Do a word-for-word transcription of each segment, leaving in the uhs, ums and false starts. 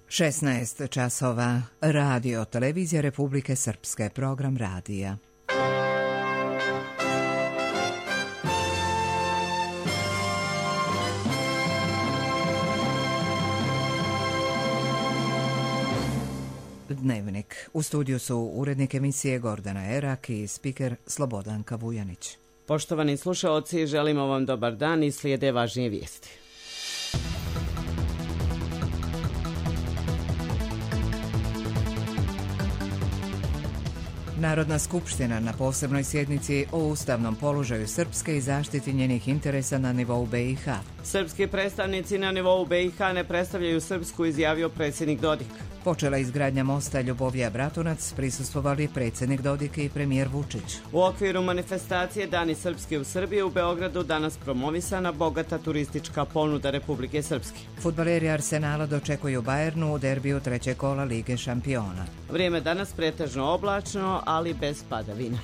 šesnaest časova. Radio Televizija Republike Srpske. Program radija. Dnevnik. U studiju su urednik emisije Gordana Erak i spiker Slobodanka Vujanić. Poštovani slušaoci, želimo vam dobar dan i slijede važnije vijesti. Narodna skupština na posebnoj sjednici o ustavnom položaju Srpske i zaštiti njenih interesa na nivou B i H. Srpski predstavnici na nivou B i H ne predstavljaju Srpsku, izjavio predsjednik Dodik. Počela izgradnja mosta Ljubovija Bratunac, prisustvovali predsjednik Dodik i premijer Vučić. U okviru manifestacije Dani Srpske u Srbiji u Beogradu danas promovisana bogata turistička ponuda Republike Srpske. Fudbaleri Arsenala dočekuju Bajernu u derbiju trećeg kola Lige šampiona. Vrijeme danas pretežno oblačno, ali bez padavina.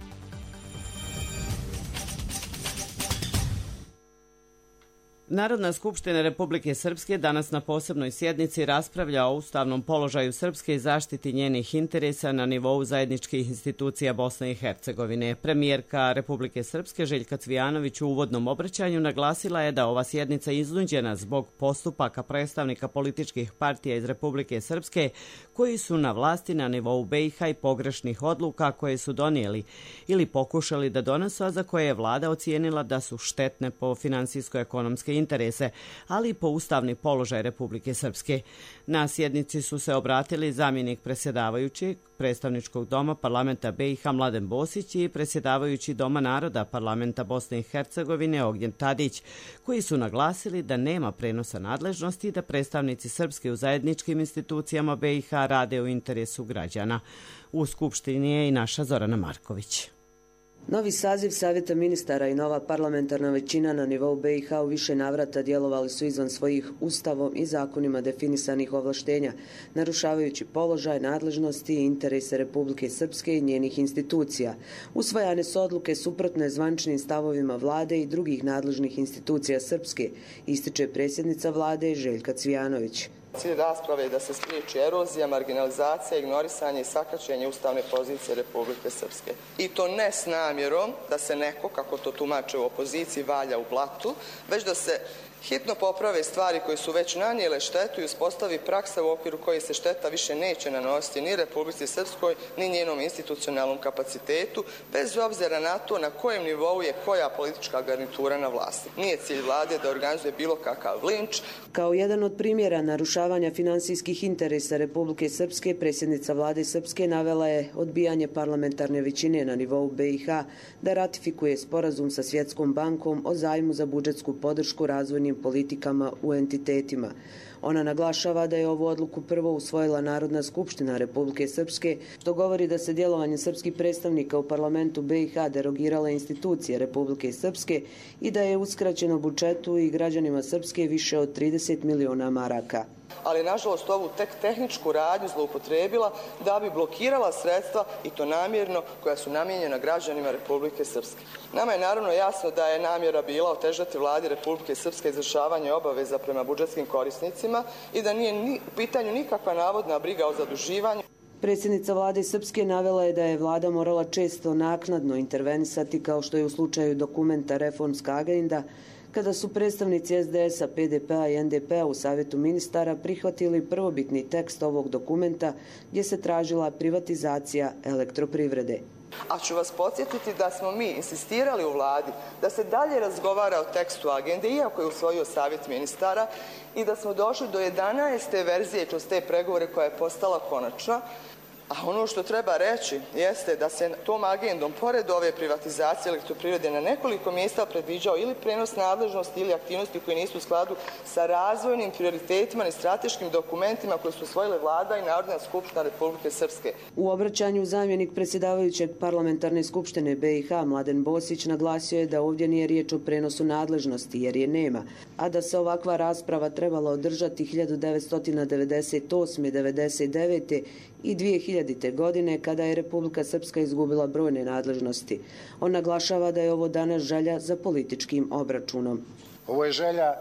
Narodna skupština Republike Srpske danas na posebnoj sjednici raspravlja o ustavnom položaju Srpske i zaštiti njenih interesa na nivou zajedničkih institucija Bosne i Hercegovine. Premijerka Republike Srpske Željka Cvijanović u uvodnom obraćanju naglasila je da ova sjednica iznuđena zbog postupaka predstavnika političkih partija iz Republike Srpske koji su na vlasti na nivou B i H i pogrešnih odluka koje su donijeli ili pokušali da donesu, a za koje je vlada ocijenila da su štetne po finansijsko-ekonomske interese, ali i po ustavni položaj Republike Srpske. Na sjednici su se obratili zamjenik predsjedavajućeg predstavničkog doma parlamenta B i H Mladen Bosić i predsjedavajući Doma naroda parlamenta Bosne i Hercegovine Ognjen Tadić, koji su naglasili da nema prenosa nadležnosti i da predstavnici Srpske u zajedničkim institucijama B i H rade u interesu građana. U Skupštini je i naša Zorana Marković. Novi saziv Savjeta ministara i nova parlamentarna većina na nivou B i H u više navrata djelovali su izvan svojih ustavom i zakonima definisanih ovlaštenja, narušavajući položaj, nadležnosti i interese Republike Srpske i njenih institucija. Usvajane su odluke suprotne zvančnim stavovima vlade i drugih nadležnih institucija Srpske, ističe predsjednica vlade Željka Cvijanović. Cilj rasprave je da se spriječi erozija, marginalizacija, ignorisanje i sakaćenje ustavne pozicije Republike Srpske. I to ne s namjerom da se neko, kako to tumače u opoziciji, valja u blatu, već da se hitno poprave stvari koje su već nanijele štetu i uspostavi praksa u okviru koje se šteta više neće nanositi ni Republici Srpskoj, ni njenom institucionalnom kapacitetu, bez obzira na to na kojem nivou je koja politička garnitura na vlasti. Nije cilj vlade da organizuje bilo kakav linč. Kao jedan od primjera narušavanja finansijskih interesa Republike Srpske, predsjednica vlade Srpske navela je odbijanje parlamentarne većine na nivou B i H da ratifikuje sporazum sa Svjetskom bankom o zajmu za budžetsku podršku razvojnim politikama u entitetima. Ona naglašava da je ovu odluku prvo usvojila Narodna skupština Republike Srpske, što govori da se djelovanje srpskih predstavnika u parlamentu B i H derogirale institucije Republike Srpske i da je uskraćeno budžetu i građanima Srpske više od trideset miliona maraka. Ali nažalost ovu tek tehničku radnju zloupotrijebila da bi blokirala sredstva, i to namjerno, koja su namijenjena građanima Republike Srpske. Nama je naravno jasno da je namjera bila otežati vladi Republike Srpske izvršavanje obaveza prema budžetskim korisnicima i da nije ni u pitanju nikakva navodna briga o zaduživanju. Predsjednica vlade Srpske navela je da je vlada morala često naknadno intervenisati, kao što je u slučaju dokumenta Reformska agenda, kada su predstavnici S D S-a, P D P-a i N D P-a u Savjetu ministara prihvatili prvobitni tekst ovog dokumenta gdje se tražila privatizacija elektroprivrede. A ću vas podsjetiti da smo mi insistirali u vladi da se dalje razgovara o tekstu agende, iako je usvojio Savjet ministara, i da smo došli do jedanaeste verzije kroz te pregovore koja je postala konačna. A ono što treba reći jeste da se tom agendom, pored ove privatizacije elektroprivrede, na nekoliko mjesta predviđao ili prenos nadležnosti ili aktivnosti koje nisu u skladu sa razvojnim prioritetima i strateškim dokumentima koje su usvojile vlada i Narodna skupština Republike Srpske. U obraćanju zamjenik predsjedavajućeg parlamentarne skupštine B i H Mladen Bosić naglasio je da ovdje nije riječ o prenosu nadležnosti jer je nema, a da se ovakva rasprava trebala održati hiljadu devetsto devedeset osme. devedeset devete i dvije hiljadite. godine kada je Republika Srpska izgubila brojne nadležnosti. On naglašava da je ovo danas želja za političkim obračunom. Ovo je želja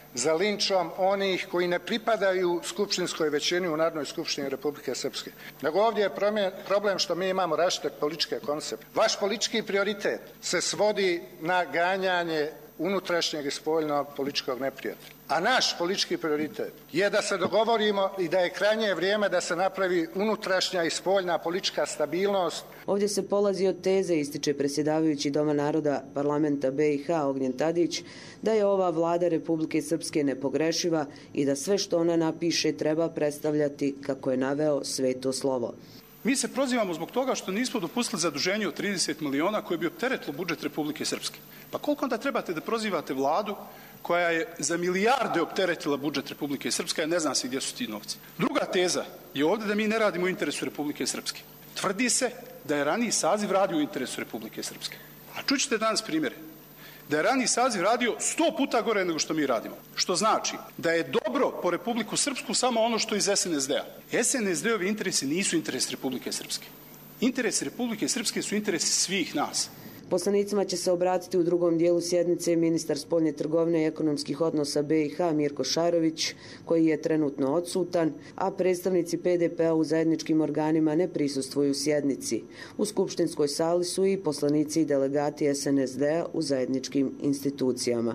za linčom onih koji ne pripadaju skupštinskoj većini u Narodnoj skupštini Republike Srpske. Nego ovdje je problem što mi imamo različite političke koncepte. Vaš politički prioritet se svodi na ganjanje unutrašnjeg i spoljnog političkog neprijatelja. A naš politički prioritet je da se dogovorimo i da je krajnje vrijeme da se napravi unutrašnja i spoljna politička stabilnost. Ovdje se polazi od teze, ističe predsjedavajući Doma naroda parlamenta B i H Ognjen Tadić, da je ova vlada Republike Srpske nepogrešiva i da sve što ona napiše treba predstavljati kako je naveo sveto slovo. Mi se prozivamo zbog toga što nismo dopustili zaduženje od trideset miliona koje bi opteretilo budžet Republike Srpske. Pa koliko onda trebate da prozivate vladu koja je za milijarde opteretila budžet Republike Srpske, a ne zna se gdje su ti novci. Druga teza je ovdje da mi ne radimo u interesu Republike Srpske. Tvrdi se da je raniji saziv radio u interesu Republike Srpske. A čućete danas primjere. Da je raniji saziv radio sto puta gore nego što mi radimo. Što znači da je dobro po Republiku Srpsku samo ono što iz S N S D-a. S N S D-ovi interesi nisu interesi Republike Srpske. Interesi Republike Srpske su interesi svih nas. Poslanicima će se obratiti u drugom dijelu sjednice ministar spoljne trgovine i ekonomskih odnosa B i H Mirko Šarović, koji je trenutno odsutan, a predstavnici P D P-a u zajedničkim organima ne prisustvuju sjednici. U skupštinskoj sali su i poslanici i delegati S N S D-a u zajedničkim institucijama.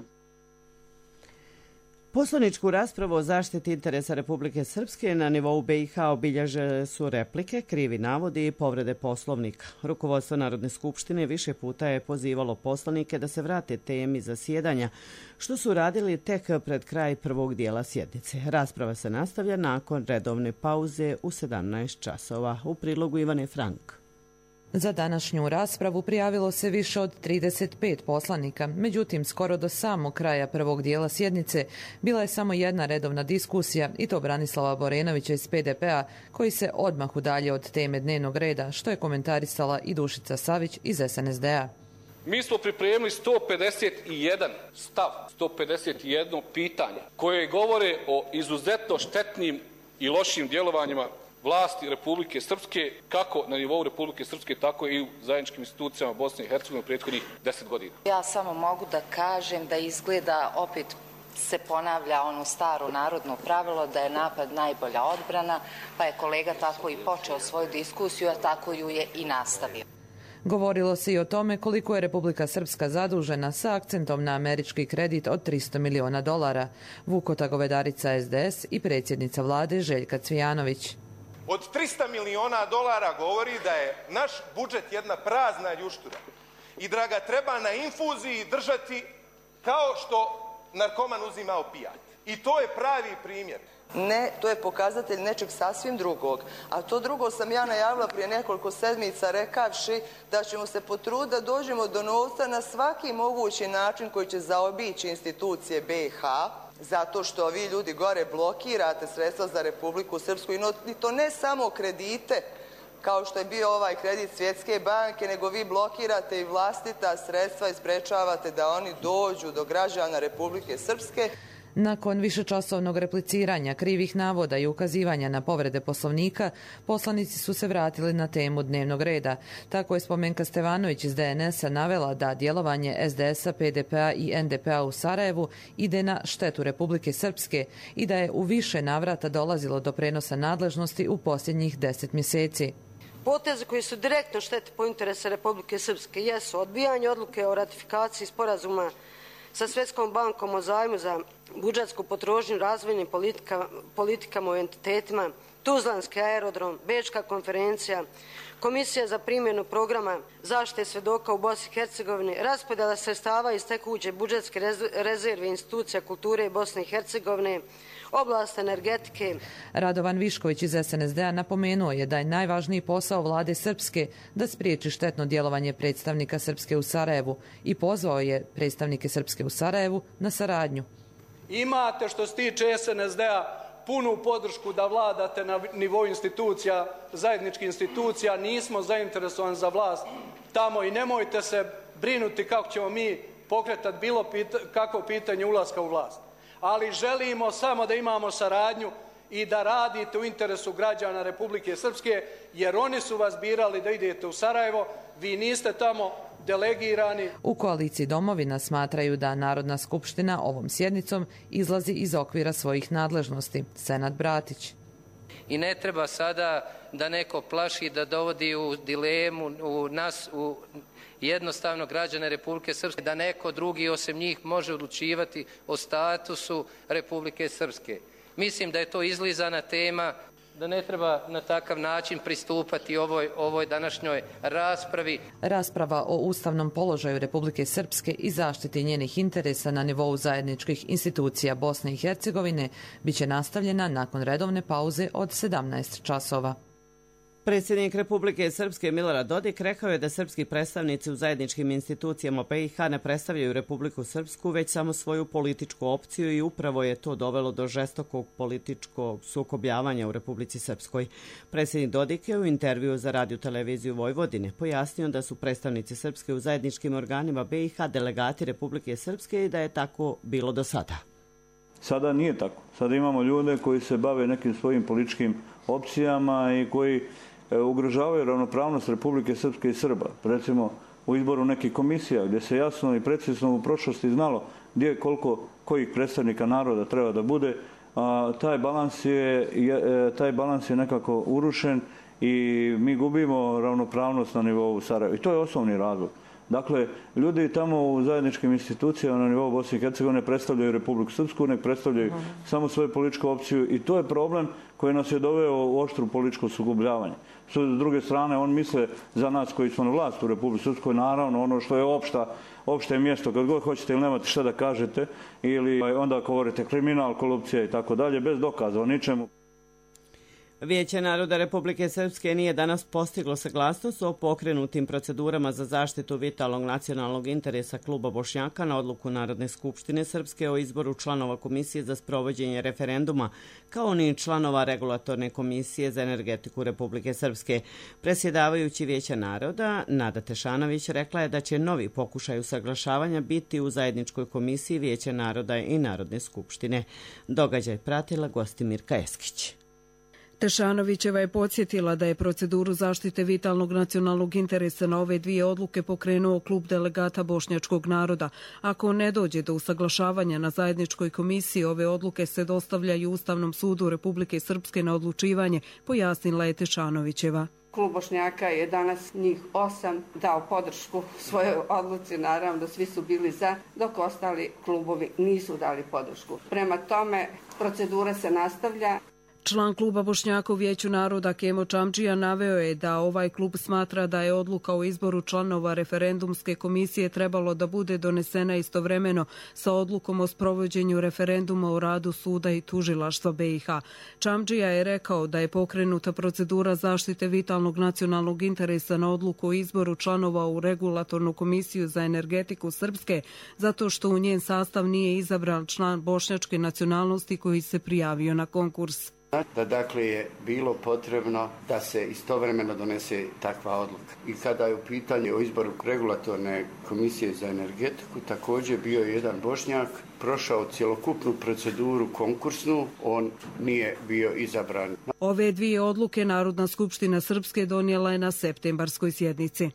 Poslaničku raspravu o zaštiti interesa Republike Srpske na nivou B i H obilježile su replike, krivi navodi i povrede poslovnika. Rukovodstvo Narodne skupštine više puta je pozivalo poslanike da se vrate temi zasjedanja, što su radili tek pred kraj prvog dijela sjednice. Rasprava se nastavlja nakon redovne pauze u sedamnaest časova. U prilogu Ivane Frank. Za današnju raspravu prijavilo se više od trideset pet poslanika, međutim skoro do samog kraja prvog dijela sjednice bila je samo jedna redovna diskusija i to Branislava Borenovića iz P D P-a koji se odmah udaljio od teme dnevnog reda, što je komentarisala i Dušica Savić iz S N S D-a. Mi smo pripremili sto pedeset jedan stav, sto pedeset jedno pitanje koje govore o izuzetno štetnim i lošim djelovanjima vlasti Republike Srpske, kako na nivou Republike Srpske, tako i u zajedničkim institucijama Bosne i Hercegovine u prethodnih deset godina. Ja samo mogu da kažem da izgleda opet se ponavlja ono staro narodno pravilo da je napad najbolja odbrana, pa je kolega tako i počeo svoju diskusiju, a tako ju je i nastavio. Govorilo se i o tome koliko je Republika Srpska zadužena sa akcentom na američki kredit od tristo miliona dolara. Vukota Govedarica S D S i predsjednica vlade Željka Cvijanović. Od trista miliona dolara govori da je naš budžet jedna prazna ljuštura i da ga treba na infuziji držati kao što narkoman uzima opijat. I to je pravi primjer. Ne, to je pokazatelj nečeg sasvim drugog. A to drugo sam ja najavila prije nekoliko sedmica rekavši da ćemo se potruditi da dođemo do novca na svaki mogući način koji će zaobići institucije B i H, zato što vi ljudi gore blokirate sredstva za Republiku Srpsku i to ne samo kredite, kao što je bio ovaj kredit Svjetske banke, nego vi blokirate i vlastita sredstva i sprečavate da oni dođu do građana Republike Srpske. Nakon višečasovnog repliciranja, krivih navoda i ukazivanja na povrede poslovnika, poslanici su se vratili na temu dnevnog reda. Tako je Spomenka Stevanović iz D N S-a navela da djelovanje S D S-a, P D P-a i N D P-a u Sarajevu ide na štetu Republike Srpske i da je u više navrata dolazilo do prenosa nadležnosti u posljednjih deset mjeseci. Poteze koji su direktno štete po interesa Republike Srpske jesu odbijanje odluke o ratifikaciji sporazuma sa Svjetskom bankom o zajmu za budžetsku potrošnju, razvojnim politika, politikama u entitetima, Tuzlanski aerodrom, Bečka konferencija, Komisija za primjenu programa zaštite svjedoka u Bosni i Hercegovini, raspodjela sredstava iz tekuće budžetske rezerve institucija kulture Bosne i Hercegovine, oblast energetike. Radovan Višković iz S N S D-a napomenuo je da je najvažniji posao vlade Srpske da spriječi štetno djelovanje predstavnika Srpske u Sarajevu i pozvao je predstavnike Srpske u Sarajevu na saradnju. Imate što se tiče S N S D-a punu podršku da vladate na nivou institucija, zajedničkih institucija, nismo zainteresovani za vlast tamo i nemojte se brinuti kako ćemo mi pokretati bilo pita, kakvo pitanje ulaska u vlast. Ali želimo samo da imamo saradnju i da radite u interesu građana Republike Srpske, jer oni su vas birali da idete u Sarajevo, vi niste tamo delegirani. U koaliciji Domovina smatraju da Narodna skupština ovom sjednicom izlazi iz okvira svojih nadležnosti. Senad Bratić. I ne treba sada da neko plaši, da dovodi u dilemu u nas, u jednostavno građane Republike Srpske, da neko drugi osim njih može odlučivati o statusu Republike Srpske. Mislim da je to izlizana tema, da ne treba na takav način pristupati ovoj, ovoj današnjoj raspravi. Rasprava o ustavnom položaju Republike Srpske i zaštiti njenih interesa na nivou zajedničkih institucija Bosne i Hercegovine biće nastavljena nakon redovne pauze od sedamnaest časova. Predsjednik Republike Srpske Milorad Dodik rekao je da srpski predstavnici u zajedničkim institucijama B i H ne predstavljaju Republiku Srpsku, već samo svoju političku opciju i upravo je to dovelo do žestokog političkog sukobljavanja u Republici Srpskoj. Predsjednik Dodik je u intervju za Radio televiziju Vojvodine pojasnio da su predstavnici Srpske u zajedničkim organima B i H delegati Republike Srpske i da je tako bilo do sada. Sada nije tako. Sada imamo ljude koji se bave nekim svojim političkim opcijama i koji ugrožavaju ravnopravnost Republike Srpske i Srba. Recimo u izboru nekih komisija gdje se jasno i precizno u prošlosti znalo gdje koliko kojih predstavnika naroda treba da bude, a taj balans je, taj balans je nekako urušen i mi gubimo ravnopravnost na nivou Sarajeva. I to je osnovni razlog. Dakle, ljudi tamo u zajedničkim institucijama na nivou Bosne i Hercegovine ne predstavljaju Republiku Srpsku, ne predstavljaju uh -huh. samo svoju političku opciju i to je problem koji nas je doveo u oštru političko sugobljavanje. S druge strane, on misle za nas koji smo na vlasti u Republici Srpskoj, naravno ono što je opšta, opšte mjesto, kad god hoćete ili nemate šta da kažete, ili onda govorite kriminal, korupcija i tako dalje, bez dokaza o ničemu. Vijeće naroda Republike Srpske nije danas postiglo saglasnost o pokrenutim procedurama za zaštitu vitalnog nacionalnog interesa kluba Bošnjaka na odluku Narodne skupštine Srpske o izboru članova Komisije za sprovođenje referenduma, kao ni članova Regulatorne komisije za energetiku Republike Srpske. Predsjedavajući Vijeća naroda, Nada Tešanović, rekla je da će novi pokušaj usaglašavanja biti u zajedničkoj komisiji Vijeća naroda i Narodne skupštine. Događaj pratila Gostimirka Eskić. Tešanovićeva je podsjetila da je proceduru zaštite vitalnog nacionalnog interesa na ove dvije odluke pokrenuo klub delegata bošnjačkog naroda. Ako ne dođe do usaglašavanja na zajedničkoj komisiji, ove odluke se dostavljaju Ustavnom sudu Republike Srpske na odlučivanje, pojasnila je Tešanovićeva. Klub Bošnjaka je danas njih osam dao podršku svojoj odluci, naravno da svi su bili za, dok ostali klubovi nisu dali podršku. Prema tome, procedura se nastavlja. Član kluba Bošnjaka u Vijeću naroda Kemo Čamčija naveo je da ovaj klub smatra da je odluka o izboru članova referendumske komisije trebalo da bude donesena istovremeno sa odlukom o sprovođenju referenduma o radu suda i tužilaštva B i H. Čamčija je rekao da je pokrenuta procedura zaštite vitalnog nacionalnog interesa na odluku o izboru članova u Regulatornu komisiju za energetiku Srpske, zato što u njen sastav nije izabran član bošnjačke nacionalnosti koji se prijavio na konkurs. Da dakle je bilo potrebno da se istovremeno donese takva odluka. I kada je u pitanju o izboru Regulatorne komisije za energetiku, također bio je jedan Bošnjak, prošao cjelokupnu proceduru konkursnu, on nije bio izabran. Ove dvije odluke Narodna skupština Srpske donijela je na septembarskoj sjednici.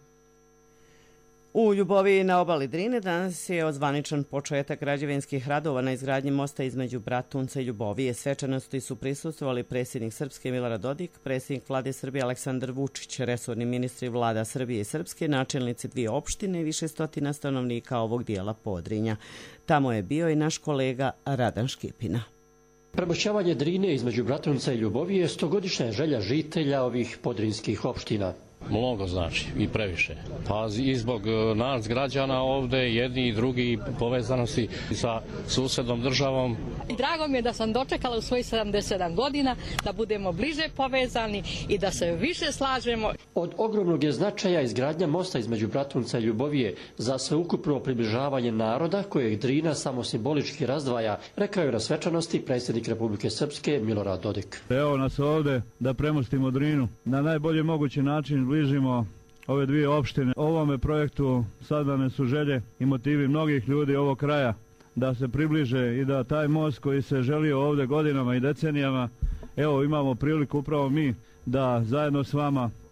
U Ljuboviji na obali Drine danas je ozvaničan početak građevinskih radova na izgradnji mosta između Bratunca i Ljubovije. Svečanosti su prisustvovali predsjednik Srpske Milorad Dodik, predsjednik vlade Srbije Aleksandar Vučić, resorni ministri vlada Srbije i Srpske, načelnici dvije opštine i više stotina stanovnika ovog dijela Podrinja. Tamo je bio i naš kolega Radan Škipina. Premošćavanje Drine između Bratunca i Ljubovije je stogodišnja je želja žitelja ovih podrinjskih opština. Mnogo znači i previše. Pa i zbog nas građana ovdje, jedni i drugi povezanosti sa susednom državom. Drago mi je da sam dočekala u svojih sedamdeset sedam godina da budemo bliže povezani i da se više slažemo. Od ogromnog je značaja izgradnja mosta između Bratunca i Ljubovije za sveukupno približavanje naroda kojeg Drina samo simbolički razdvaja, rekao je na svečanosti predsjednik Republike Srpske Milorad Dodik. Evo nas ovdje da premostimo Drinu na najbolji mogući način, bližimo ove dvije opštine. Ovome projektu sadane su želje i motivi mnogih ljudi ovog kraja da se približe i da taj most koji se želio ovdje godinama i decenijama, evo imamo priliku upravo mi da zajedno s vama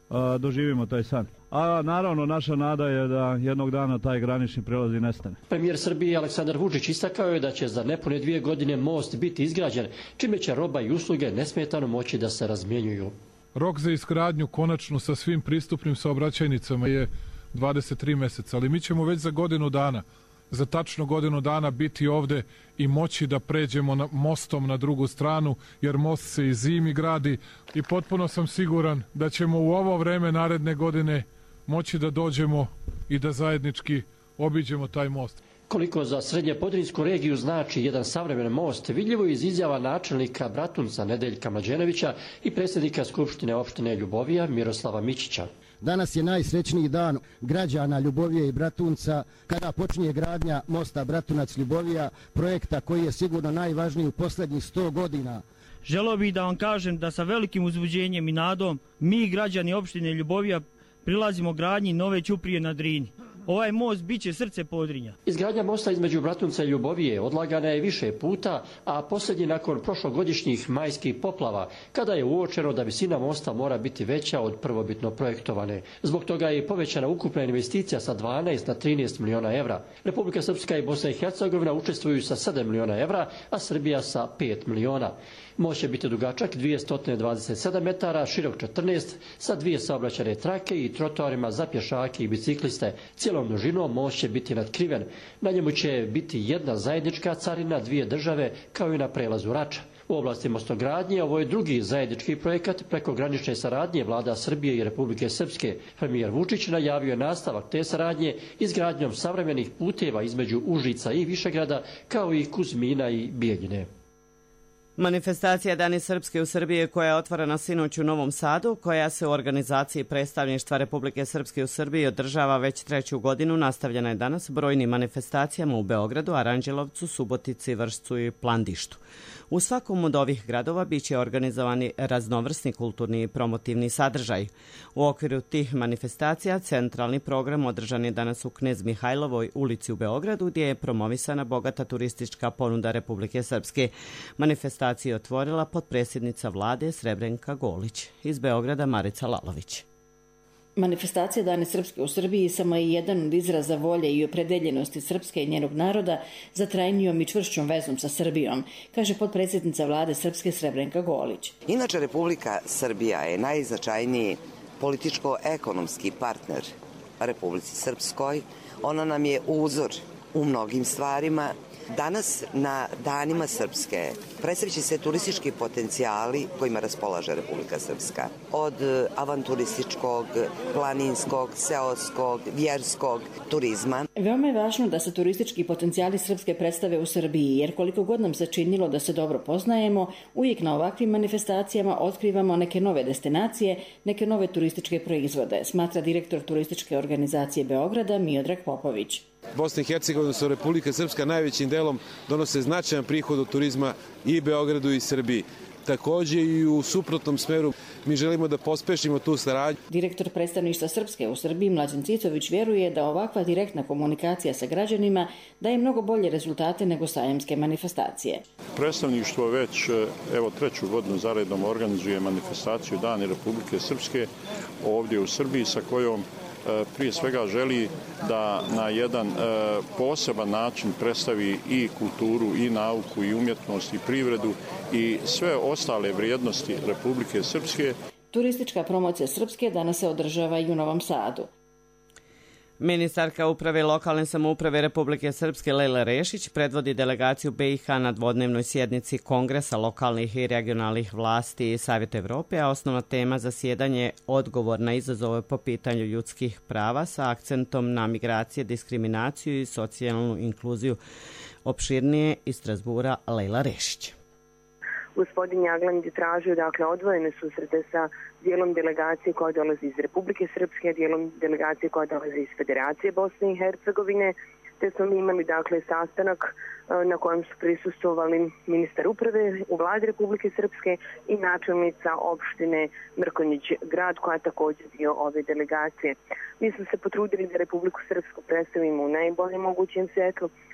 doživimo taj san. A naravno naša nada je da jednog dana taj granični prelaz i nestane. Premijer Srbije Aleksandar Vučić istakao je da će za nepune dvije godine most biti izgrađen, čime će roba i usluge nesmetano moći da se razmjenjuju. Rok za izgradnju konačno sa svim pristupnim saobraćajnicama je dvadeset tri meseca, ali mi ćemo već za godinu dana, za tačno godinu dana biti ovde i moći da pređemo na, mostom na drugu stranu, jer most se i zimi gradi i potpuno sam siguran da ćemo u ovo vreme naredne godine moći da dođemo i da zajednički obiđemo taj most. Koliko za Srednje Podrinjsku regiju znači jedan savremen most, vidljivo je iz izjava načelnika Bratunca Nedeljka Mlađenovića i predsjednika Skupštine opštine Ljubovija Miroslava Mićića. Danas je najsrećniji dan građana Ljubovije i Bratunca kada počinje gradnja mosta Bratunac-Ljubovija, projekta koji je sigurno najvažniji u posljednjih sto godina. Želeo bih da vam kažem da sa velikim uzbuđenjem i nadom mi, građani opštine Ljubovija, prilazimo gradnji nove ćuprije na Drini. Ovaj most biće srce Podrinja. Izgradnja mosta između Bratunca i Ljubovije odlagana je više puta, a posljednji nakon prošlogodišnjih majskih poplava, kada je uočeno da visina mosta mora biti veća od prvobitno projektovane. Zbog toga je povećana ukupna investicija sa dvanaest na trinaest miliona evra. Republika Srpska i Bosna i Hercegovina učestvuju sa sedam miliona evra, a Srbija sa pet miliona. Most će biti dugačak dvjesto dvadeset sedam metara, širok četrnaest, sa dvije saobraćajne trake i trotoarima za pješake i bicikliste. Cijelom dužinom most će biti natkriven. Na njemu će biti jedna zajednička carina dvije države, kao i na prelazu Rača. U oblasti mostogradnje ovo je drugi zajednički projekat preko granične saradnje vlada Srbije i Republike Srpske. Premijer Vučić najavio je nastavak te saradnje izgradnjom savremenih puteva između Užica i Višegrada, kao i Kuzmina i Bijeljine. Manifestacija Dani Srpske u Srbiji koja je otvorena sinoć u Novom Sadu, koja se u organizaciji predstavništva Republike Srpske u Srbiji održava već treću godinu, nastavljena je danas brojnim manifestacijama u Beogradu, Aranđelovcu, Subotici, Vršcu i Plandištu. U svakom od ovih gradova biće organizovani raznovrsni kulturni i promotivni sadržaj. U okviru tih manifestacija centralni program održan je danas u Knez Mihajlovoj ulici u Beogradu, gdje je promovisana bogata turistička ponuda Republike Srpske. Manifestaciju je otvorila potpredsjednica vlade Srebrenka Golić. Iz Beograda Marica Lalović. Manifestacija Dane Srpske u Srbiji samo je jedan od izraza volje i opredeljenosti Srpske i njenog naroda za trajnijom i čvršćom vezom sa Srbijom, kaže potpredsjednica vlade Srpske Srebrenka Golić. Inače, Republika Srbija je najznačajniji političko-ekonomski partner Republici Srpskoj. Ona nam je uzor u mnogim stvarima. Danas na Danima Srpske predstavit će se turistički potencijali kojima raspolaže Republika Srpska. Od avanturističkog, planinskog, seoskog, vjerskog turizma. Veoma je važno da se turistički potencijali Srpske predstave u Srbiji, jer koliko god nam se činilo da se dobro poznajemo, uvijek na ovakvim manifestacijama otkrivamo neke nove destinacije, neke nove turističke proizvode, smatra direktor turističke organizacije Beograda Miodrag Popović. Bosna i Hercegovina su Republika Srpska najvećim delom donose značajan prihod od turizma i Beogradu i Srbiji. Također i u suprotnom smeru mi želimo da pospešimo tu saradnju. Direktor predstavništva Srpske u Srbiji Mlađan Cicović vjeruje da ovakva direktna komunikacija sa građanima daje mnogo bolje rezultate nego sajamske manifestacije. Predstavništvo već evo treću godinu zaredom organizuje manifestaciju Dani Republike Srpske ovdje u Srbiji, sa kojom prije svega želi da na jedan poseban način predstavi i kulturu, i nauku, i umjetnost, i privredu i sve ostale vrijednosti Republike Srpske. Turistička promocija Srpske danas se održava i u Novom Sadu. Ministarka uprave lokalne samouprave Republike Srpske Lejla Rešić predvodi delegaciju B i H na dvodnevnoj sjednici Kongresa lokalnih i regionalnih vlasti i Savjeta Evrope, a osnovna tema zasjedanje je odgovor na izazove po pitanju ljudskih prava sa akcentom na migracije, diskriminaciju i socijalnu inkluziju. Opširnije iz Strasbura Lejla Rešić. Gospodin Jagland je tražio dakle, odvojene susrete sa dijelom delegacije koja dolazi iz Republike Srpske, dijelom delegacije koja dolazi iz Federacije Bosne i Hercegovine, te smo mi imali dakle, sastanak na kojem su prisustvovali ministar uprave u vladi Republike Srpske i načelnica opštine Mrkonjić grad, koja je također dio ove delegacije. Mi smo se potrudili da Republiku Srpsku predstavimo u najboljem mogućem svjetlu,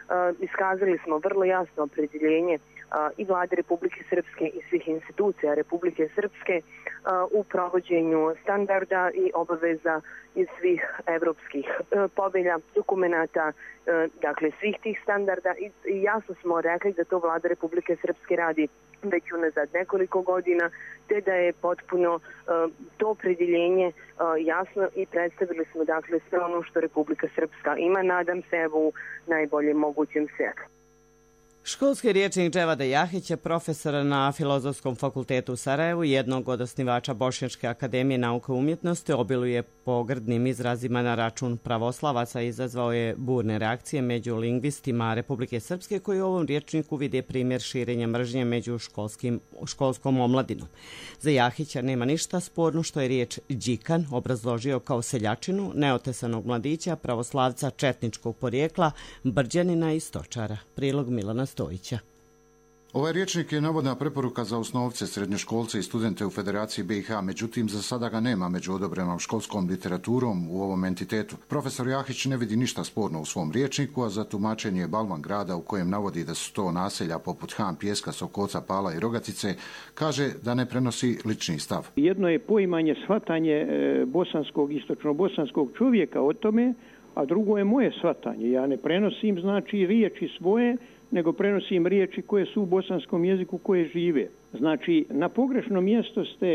iskazali smo vrlo jasno opredjeljenje i Vlade Republike Srpske i svih institucija Republike Srpske u provođenju standarda i obaveza iz svih evropskih povelja, dokumenata, dakle svih tih standarda i jasno smo rekli da to Vlada Republike Srpske radi već unazad nekoliko godina, te da je potpuno to opredjeljenje jasno i predstavili smo dakle sve ono što Republika Srpska ima, nadam se evo u najboljem mogućem svjetlu. Školski riječnik Dževada Jahića, profesora na Filozofskom fakultetu u Sarajevu, jednog od osnivača Bošnjačke akademije nauke i umjetnosti, obiluje pogrdnim izrazima na račun pravoslavaca, izazvao je burne reakcije među lingvistima Republike Srpske koji u ovom riječniku vide primjer širenja mržnje među školskim, školskom omladinom. Za Jahića nema ništa sporno što je riječ đikan obrazložio kao seljačinu, neotesanog mladića, pravoslavca četničkog porijekla, brđanina i stočara. Prilog Milana Stojića. Ovaj riječnik je navodna preporuka za osnovce, srednjoškolce i studente u Federaciji B i H, međutim za sada ga nema među odobrenom školskom literaturom u ovom entitetu. Profesor Jahić ne vidi ništa sporno u svom riječniku, a za tumačenje Balvan grada u kojem navodi da su to naselja poput Han, Pijeska, Sokoca, Pala i Rogatice, kaže da ne prenosi lični stav. Jedno je poimanje, shvatanje bosanskog, istočno-bosanskog čovjeka o tome, a drugo je moje shvatanje. Ja ne prenosim znači riječi svoje, nego prenosim riječi koje su u bosanskom jeziku koje žive. Znači, na pogrešno mjesto ste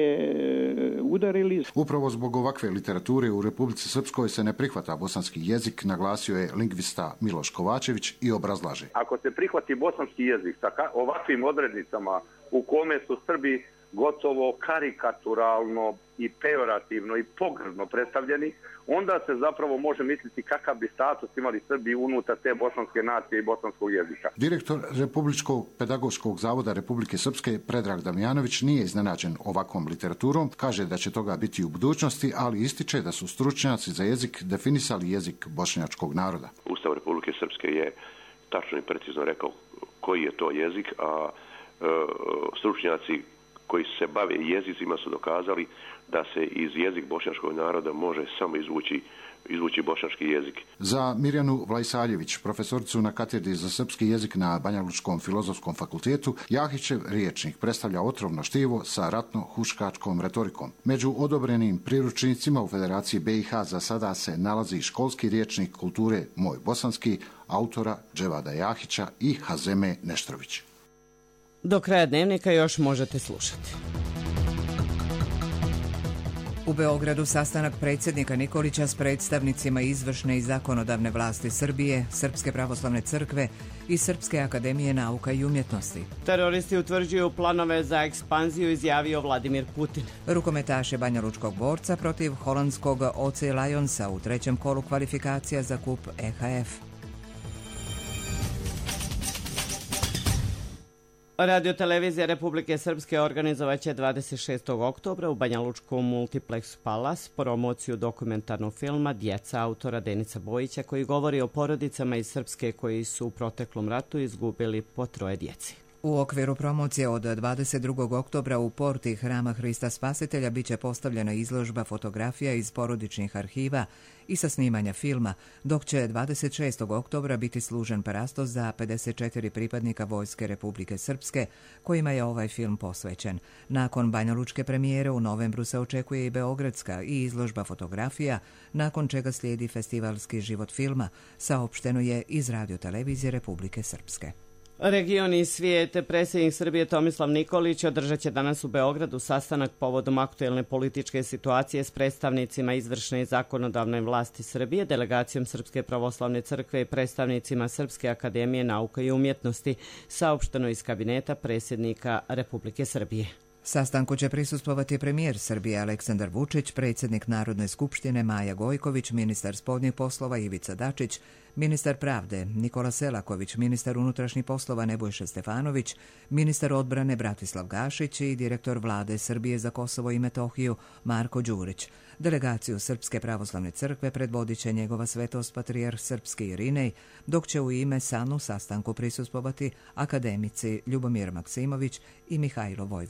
udarili. Upravo zbog ovakve literature u Republici Srpskoj se ne prihvata bosanski jezik, naglasio je lingvista Miloš Kovačević i obrazlaže. Ako se prihvati bosanski jezik sa ovakvim odrednicama u kome su Srbi gotovo karikaturalno i pejorativno i pogrdno predstavljeni, onda se zapravo može misliti kakav bi status imali Srbi unutar te bosanske nacije i bosanskog jezika. Direktor Republičkog pedagoškog zavoda Republike Srpske Predrag Damjanović nije iznenađen ovakvom literaturom, kaže da će toga biti u budućnosti, ali ističe da su stručnjaci za jezik definisali jezik bošnjačkog naroda. Ustav Republike Srpske je tačno i precizno rekao koji je to jezik, a e, stručnjaci koji se bave jezicima su dokazali da se iz jezik bošnjačkog naroda može samo izvući, izvući bošnjački jezik. Za Mirjanu Vlajsaljević, profesoricu na katedri za srpski jezik na Banjalučkom filozofskom fakultetu, Jahićev riječnik predstavlja otrovno štivo sa ratno-huškačkom retorikom. Među odobrenim priručnicima u Federaciji B i H za sada se nalazi školski riječnik kulture Moj bosanski, autora Dževada Jahića i Hazeme Neštrović. Do kraja dnevnika još možete slušati. U Beogradu sastanak predsjednika Nikolića s predstavnicima izvršne i zakonodavne vlasti Srbije, Srpske pravoslavne crkve i Srpske akademije nauka i umjetnosti. Teroristi utvrđuju planove za ekspanziju, izjavio Vladimir Putin. Rukometaši Banjalučkog borca protiv holandskog O C Lionsa u trećem kolu kvalifikacija za kup E H F. Radio-televizija Republike Srpske organizovaće dvadeset šestog oktobra u Banjalučkom Multiplex Palace promociju dokumentarnog filma Djeca autora Denica Bojića koji govori o porodicama iz Srpske koji su u proteklom ratu izgubili po troje djeci. U okviru promocije od dvadeset drugog oktobra u porti Hrama Hrista Spasitelja biće postavljena izložba fotografija iz porodičnih arhiva i sa snimanja filma, dok će dvadeset šestog oktobra biti služen parastos za pedeset četiri pripadnika Vojske Republike Srpske, kojima je ovaj film posvećen. Nakon banjalučke premijere u novembru se očekuje i beogradska i izložba fotografija, nakon čega slijedi festivalski život filma, saopšteno je iz Radio-televizije Republike Srpske. Region i svijet, predsjednik Srbije Tomislav Nikolić održat će danas u Beogradu sastanak povodom aktuelne političke situacije s predstavnicima izvršne i zakonodavne vlasti Srbije, delegacijom Srpske pravoslavne crkve i predstavnicima Srpske akademije nauka i umjetnosti, saopšteno iz kabineta predsjednika Republike Srbije. Sastanku će prisustvovati premijer Srbije Aleksandar Vučić, predsjednik Narodne skupštine Maja Gojković, ministar spoljnih poslova Ivica Dačić, ministar pravde Nikola Selaković, ministar unutrašnjih poslova Nebojša Stefanović, ministar odbrane Bratislav Gašić i direktor vlade Srbije za Kosovo i Metohiju Marko Đurić. Delegaciju Srpske pravoslavne crkve predvodit će njegova svetost patrijarh Srpski Irinej, dok će u ime Sanu sastanku prisustvovati akademici Ljubomir Maksimović i Mihajlo Vojvodić.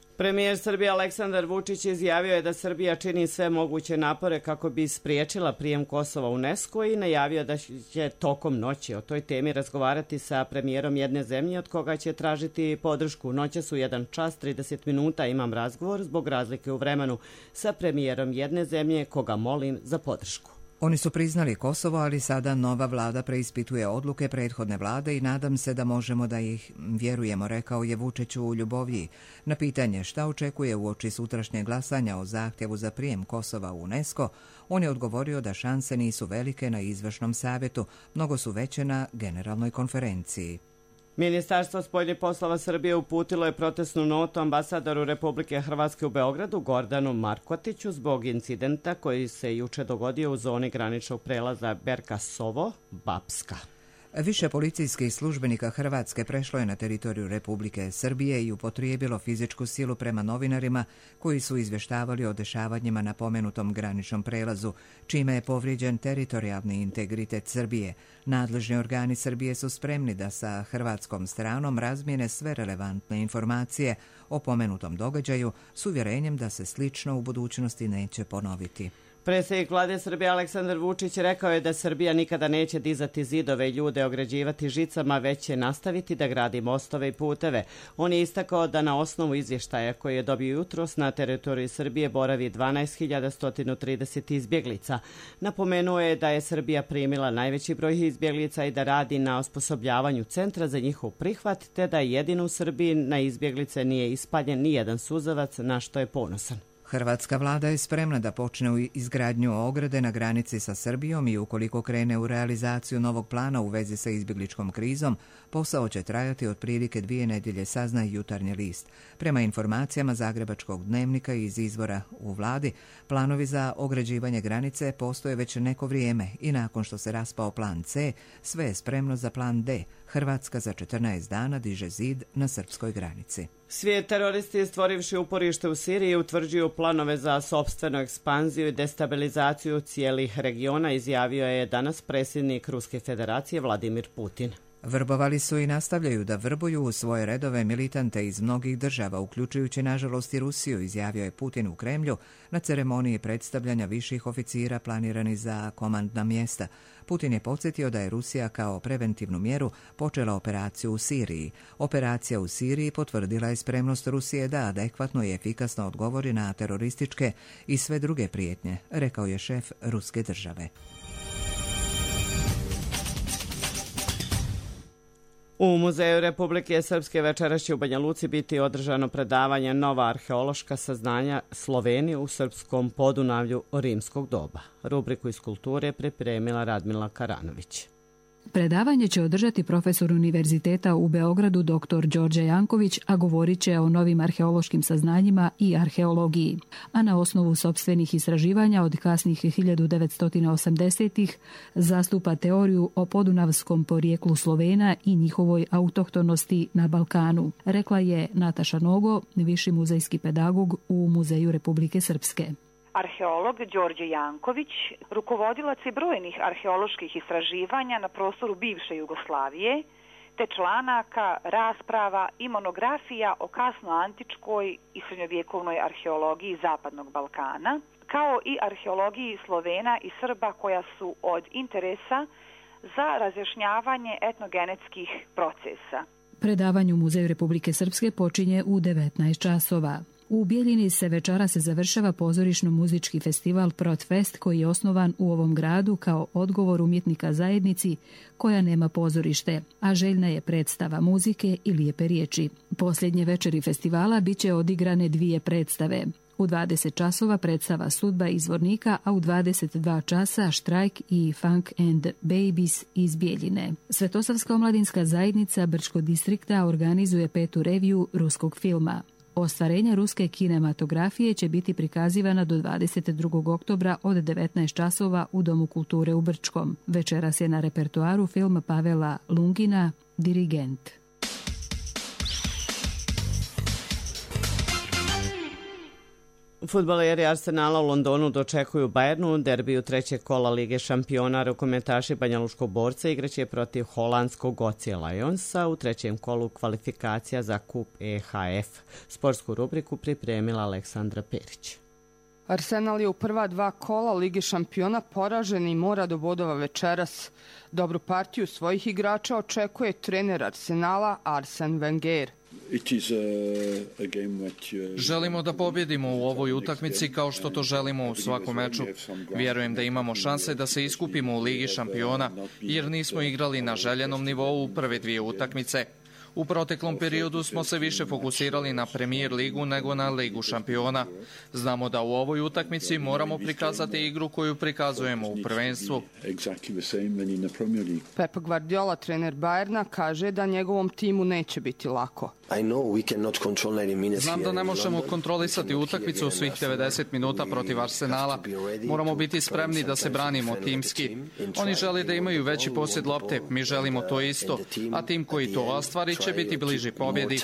Premijer Srbije Aleksandar Vučić izjavio je da Srbija čini sve moguće napore kako bi spriječila prijem Kosova u UNESCO i najavio da će tokom noći o toj temi razgovarati sa premijerom jedne zemlje od koga će tražiti podršku. Noćas u jedan čas trideset minuta imam razgovor zbog razlike u vremenu sa premijerom jedne zemlje koga molim za podršku. Oni su priznali Kosovo, ali sada nova vlada preispituje odluke prethodne vlade i nadam se da možemo da ih vjerujemo, rekao je Vučić u Ljuboviji. Na pitanje šta očekuje uoči sutrašnjeg glasanja o zahtjevu za prijem Kosova u UNESCO, on je odgovorio da šanse nisu velike na izvršnom savjetu, mnogo su veće na generalnoj konferenciji. Ministarstvo spoljnih poslova Srbije uputilo je protestnu notu ambasadoru Republike Hrvatske u Beogradu Gordanu Markotiću zbog incidenta koji se juče dogodio u zoni graničnog prelaza Berkasovo-Bapska. Više policijskih službenika Hrvatske prešlo je na teritoriju Republike Srbije i upotrijebilo fizičku silu prema novinarima koji su izvještavali o dešavanjima na pomenutom graničnom prelazu, čime je povrijeđen teritorijalni integritet Srbije. Nadležni organi Srbije su spremni da sa hrvatskom stranom razmijene sve relevantne informacije o pomenutom događaju s uvjerenjem da se slično u budućnosti neće ponoviti. Predsjednik vlade Srbije Aleksandar Vučić rekao je da Srbija nikada neće dizati zidove i ljude ograđivati žicama, već će nastaviti da gradi mostove i puteve. On je istakao da na osnovu izvještaja koji je dobio jutros na teritoriji Srbije boravi dvanaest hiljada sto trideset izbjeglica. Napomenuo je da je Srbija primila najveći broj izbjeglica i da radi na osposobljavanju centra za njihov prihvat, te da jedino u Srbiji na izbjeglice nije ispaljen ni jedan suzavac, na što je ponosan. Hrvatska vlada je spremna da počne u izgradnju ograde na granici sa Srbijom i ukoliko krene u realizaciju novog plana u vezi sa izbjegličkom krizom, posao će trajati otprilike dvije nedjelje, saznaje Jutarnji list. Prema informacijama Zagrebačkog dnevnika iz izvora u vladi, planovi za ograđivanje granice postoje već neko vrijeme i nakon što se raspao plan C, sve je spremno za plan D. Hrvatska za četrnaest dana diže zid na srpskoj granici. Svijet teroristi stvorivši uporište u Siriji utvrđuju planove za sopstvenu ekspanziju i destabilizaciju cijelih regiona, izjavio je danas predsjednik Ruske federacije Vladimir Putin. Vrbovali su i nastavljaju da vrbuju u svoje redove militante iz mnogih država, uključujući nažalost i Rusiju, izjavio je Putin u Kremlju na ceremoniji predstavljanja viših oficira planirani za komandna mjesta. Putin je podsjetio da je Rusija kao preventivnu mjeru počela operaciju u Siriji. Operacija u Siriji potvrdila je spremnost Rusije da adekvatno i efikasno odgovori na terorističke i sve druge prijetnje, rekao je šef ruske države. U Muzeju Republike Srpske večeras će u Banja Luci biti održano predavanje Nova arheološka saznanja Slovenije u srpskom Podunavlju rimskog doba. Rubriku iz kulture pripremila Radmila Karanović. Predavanje će održati profesor Univerziteta u Beogradu dr Đorđe Janković, a govorit će o novim arheološkim saznanjima i arheologiji. A na osnovu sopstvenih istraživanja od kasnih hiljadu devetsto osamdesetih zastupa teoriju o podunavskom porijeklu Slovena i njihovoj autohtonosti na Balkanu, rekla je Nataša Nogo, viši muzejski pedagog u Muzeju Republike Srpske. Arheolog Đorđe Janković, rukovodilac je brojnih arheoloških istraživanja na prostoru bivše Jugoslavije, te članaka, rasprava i monografija o kasnoantičkoj i srednjovjekovnoj arheologiji Zapadnog Balkana, kao i arheologiji Slovena i Srba koja su od interesa za razjašnjavanje etnogenetskih procesa. Predavanje u Muzeju Republike Srpske počinje u devetnaest časova. U Bijeljini se večera se završava pozorišno-muzički festival Protfest koji je osnovan u ovom gradu kao odgovor umjetnika zajednici koja nema pozorište, a željna je predstava muzike i lijepe riječi. Posljednje večeri festivala bit će odigrane dvije predstave. U dvadeset časova predstava Sudba izvornika, a u dvadeset dva časa Štrajk i Funk and Babies iz Bijeljine. Svetosavska omladinska zajednica Brčkog distrikta organizuje petu reviju ruskog filma. Ostvarenja ruske kinematografije će biti prikazivana do dvadeset drugog oktobra od devetnaest časova u Domu kulture u Brčkom. Večeras je na repertoaru film Pavela Lungina Dirigent. Fudbaleri Arsenala u Londonu dočekuju Bayernu u derbiju trećeg kola Lige šampiona. Rukometaši Banjaluškog Borca igraće protiv holandskog Gocije Lionsa u trećem kolu kvalifikacija za kup E H F. Sportsku rubriku pripremila Aleksandra Perić. Arsenal je u prva dva kola Lige šampiona poražen i mora do bodova večeras. Dobru partiju svojih igrača očekuje trener Arsenala Arsene Wenger. Želimo da pobjedimo u ovoj utakmici kao što to želimo u svakom meču. Vjerujem da imamo šanse da se iskupimo u Ligi šampiona, jer nismo igrali na željenom nivou u prve dvije utakmice. U proteklom periodu smo se više fokusirali na Premier ligu nego na Ligu šampiona. Znamo da u ovoj utakmici moramo prikazati igru koju prikazujemo u prvenstvu. Pep Guardiola, trener Bayerna, kaže da njegovom timu neće biti lako. Znam da ne možemo kontrolisati utakmicu u svih devedeset minuta protiv Arsenala. Moramo biti spremni da se branimo timski. Oni žele da imaju veći posjed lopte, mi želimo to isto, a tim koji to ostvari će biti bliži pobjedi.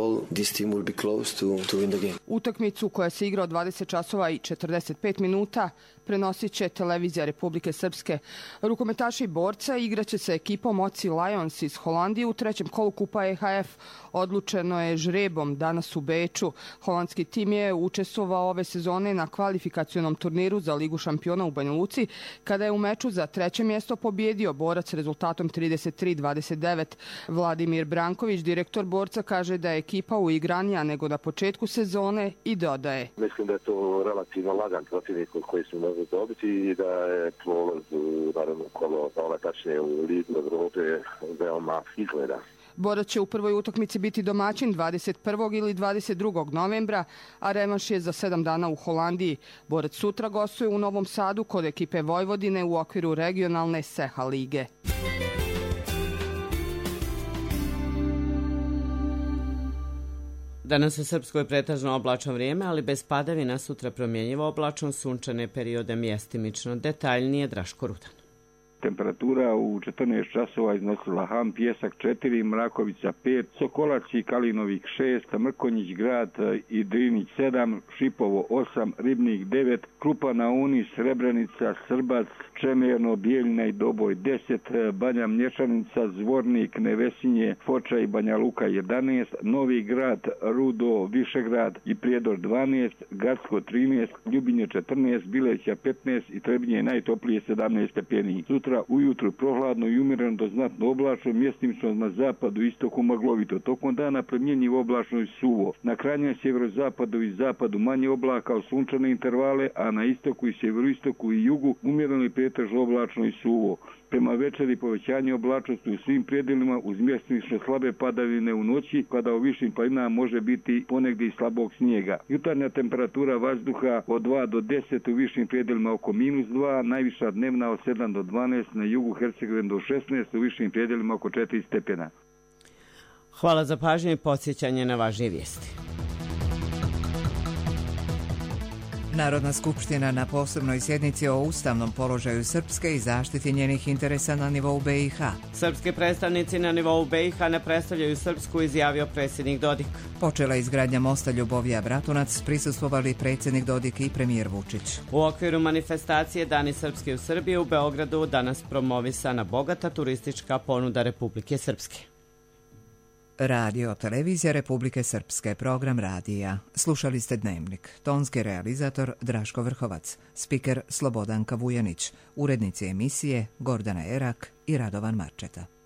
Utakmicu koja se igra od dvadeset časova i četrdeset pet minuta prenosit će televizija Republike Srpske. Rukometaši Borca igraće sa ekipom Oci Lions iz Holandije u trećem kolu kupa E H F. Odlučeno je žrebom danas u Beču. Holandski tim je učestvovao ove sezone na kvalifikacionom turniru za Ligu šampiona u Banja Luci, kada je u meču za treće mjesto pobjedio Borac rezultatom trideset tri dvadeset devet. Vladimir Branković, direktor Borca, kaže da je ekipa uigranija nego na početku sezone i dodaje. Mislim da je to relativno lagan protivnik koji su mogli dobiti i da je prolaz u naravno kolo, ovaj tačnije u Ligu Evrope veoma izgleda. Borac će u prvoj utakmici biti domaćin dvadeset prvog ili dvadeset drugog novembra, a revanš je za sedam dana u Holandiji. Borac sutra gostuje u Novom Sadu kod ekipe Vojvodine u okviru regionalne S E H A lige. Danas u Srpskoj pretežno oblačno vrijeme, ali bez padavina, sutra promjenjivo oblačno, sunčane periode mjestimično. Detaljnije Draško Rudan. Temperatura u četrnaest časova iznosila Ham, Pjesak četiri, Mrakovica pet, Sokolac i Kalinovik šest, Mrkonjić grad i Drinić sedam, Šipovo osam, Ribnik devet, Krupa na Uni, Srebrenica, Srbac, Čemerno, Bijeljina i Doboj deset, Banja Mlječanica, Zvornik, Nevesinje, Foča i Banja Luka jedanaest, Novi grad, Rudo, Višegrad i Prijedor dvanaest, Gacko trinaest, Ljubinje četrnaest, Bileća petnaest i Trebinje najtoplije sedamnaest stepeni. Sutra ujutru prohladno i umjereno do znatno oblačno, mjestimično na zapadu i istoku maglovito. Tokom dana promjenjivo oblačno i suvo. Na krajnjem sjeverozapadu i zapadu manje oblaka u sunčane intervale, a na istoku i sjeveroistoku i jugu umjereno i pretežno oblačno i suvo. Prema večeri povećanje oblačnosti u svim predjelima uz mjestimično slabe padavine u noći, kada u višim planinama može biti ponegdje i slabog snijega. Jutarnja temperatura vazduha od dva do deset, u višim predjelima oko minus dva, najviša dnevna od sedam do dvanaest, na jugu Hercegovine do šesnaest, u višim predjelima oko četiri stepena. Hvala za pažnju i podsjećanje na važnije vijesti. Narodna skupština na posebnoj sjednici o ustavnom položaju Srpske i zaštiti njenih interesa na nivou B i H. Srpski predstavnici na nivou B i H ne predstavljaju Srpsku, izjavio predsjednik Dodik. Počela izgradnja mosta Ljubovija-Bratunac, prisustvovali predsjednik Dodik i premijer Vučić. U okviru manifestacije Dani Srpske u Srbiji u Beogradu danas promovisana bogata turistička ponuda Republike Srpske. Radio televizija Republike Srpske, program radija. Slušali ste Dnevnik. Tonski realizator Draško Vrhovac, spiker Slobodanka Vujanić, urednici emisije Gordana Erak i Radovan Marčeta.